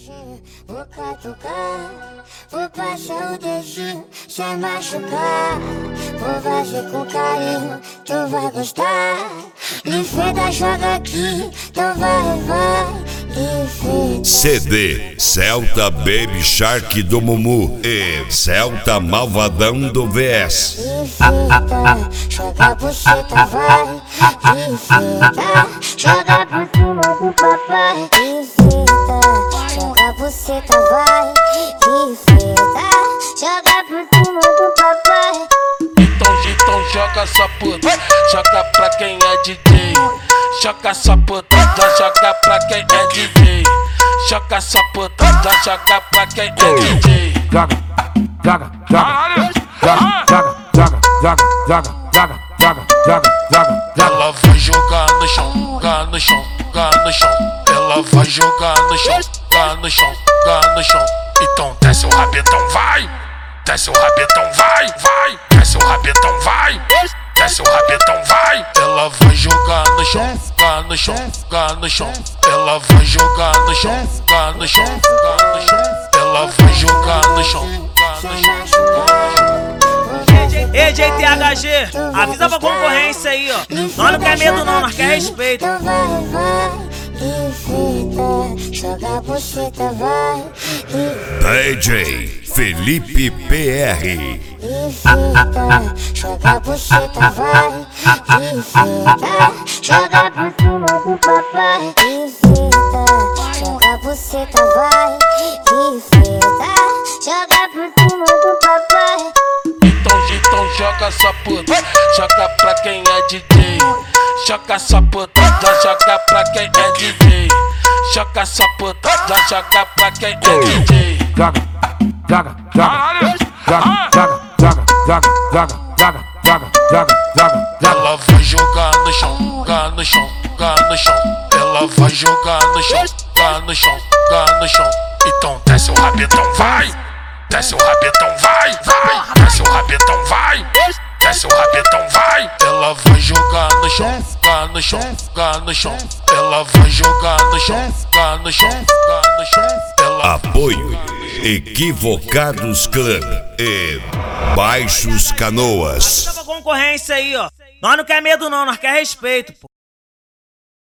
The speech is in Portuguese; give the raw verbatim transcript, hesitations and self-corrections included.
Vou catucar, vou passar o dedinho sem machucar. Vou fazer com carinho, tu vai gostar. Livida joga aqui, então vai, vai. C D Celta Baby Shark do Mumu e Celta Malvadão do V S. Livida, joga a buceta, vai. Livida, joga por cima do papai. Livida, joga a buceta, vai. Livida, joga por cima do papai. Então, então joga essa puta, joga pra quem é D J. Joga essa puta, joga pra quem é D J. Joga essa puta, joga pra quem é D J. Joga, joga, joga, joga, joga, joga, joga, joga, joga, joga, joga. Ela vai jogar no chão, jogar no chão, jogar no chão. Ela vai jogar no chão, jogar no chão, jogar no chão. Então desce o rabetão, vai. Desce o rabetão, vai, vai. Desce o rabetão, vai. Desce o rabetão, vai. Ela vai jogar no chão, jogar no chão, jogar no chão. Ela vai jogar no chão, jogar no chão, jogar no chão. Ela vai jogar no chão, jogar no chão. Ei, J T H G, avisa pra concorrência aí, ó. Nós não quer medo não, nós quer respeito. Então vai, vai. Livida, joga a buceta, vai. D J Felipe P R. Livida, joga a buceta, vai. Livida, joga por cima do papai. Livida, joga a buceta, vai. Livida, joga por cima do papai. Então, então joga essa puta, joga pra quem é D J. Joga essa puta, joga pra quem é D J. Joga essa puta, joga pra quem é D J. Joga, joga, joga, joga, joga, joga, joga, joga, joga, joga, joga, joga. Ela vai jogar no chão, jogar no chão, jogar no chão. Ela vai jogar no chão, jogar no chão, jogar no chão. Então desce o rabetão, vai. Desce o rabetão, vai, vai. Desce o rabetão, vai. Desce o rabetão, vai. Ela vai jogar no chão, jogar no chão, jogar no chão. Ela vai jogar no chão, jogar no chão, jogar no chão. Ela Apoio Equivocados Club e Baixos Canoas. Avisa pra concorrência aí, ó. Nós não quer medo não, nós quer respeito, pô.